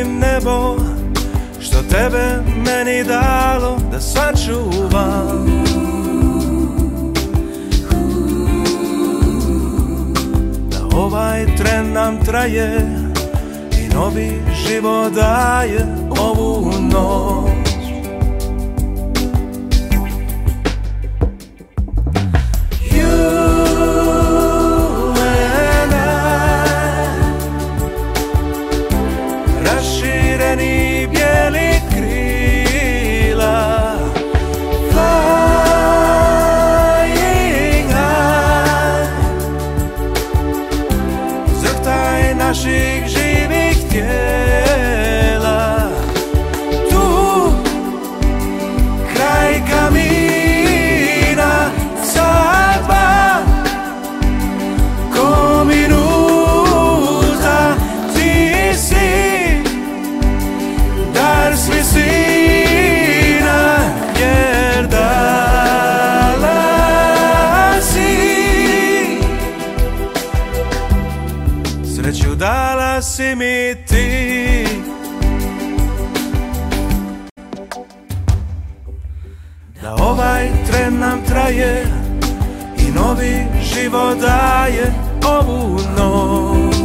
molim nebo što tebe meni dalo da sačuvam. Da ovaj tren nam traje i novi život daje ovu noć. Rašireni bijeli krila, flying high, zrhtaj naših živih tijela, tu kraj kamina, sat dva, ko minuta, ti si dar svisina, jer dala si, sreću dala si mi ti. Da ovaj tren nam traje i novi život daje ovu noć.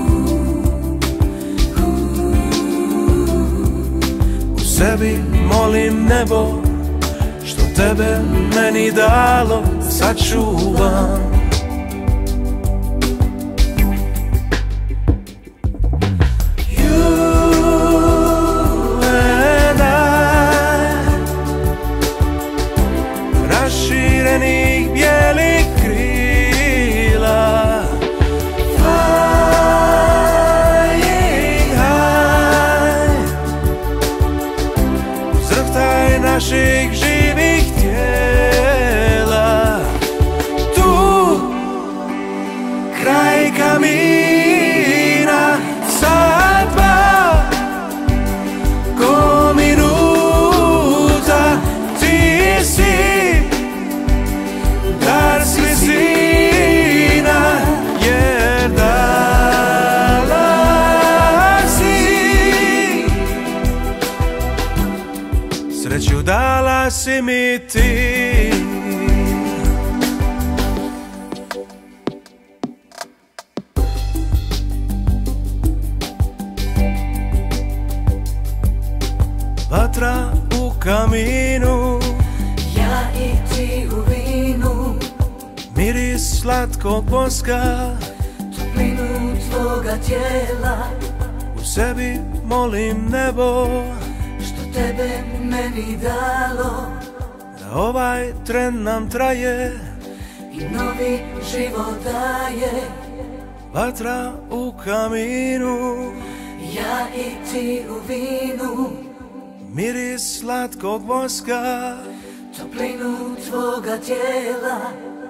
Sebi molim nebo što tebe meni dalo da sačuvam. You and I, raširenih bijelih krila, naših živih tijela, tu kraj kamina, sat dva, ko minuta, ti si dar svisina, jer dala si, sreću dala si mi ti. Vatra u kaminu, ja i ti u vinu, miris slatkog voska, toplinu tvoga tijela, u sebi molim nebo što tebe meni dalo, da ovaj tren nam traje i novi život daje. Vatra u kaminu, ja i ti u vinu, miris slatkog voska, toplinu tvoga tijela,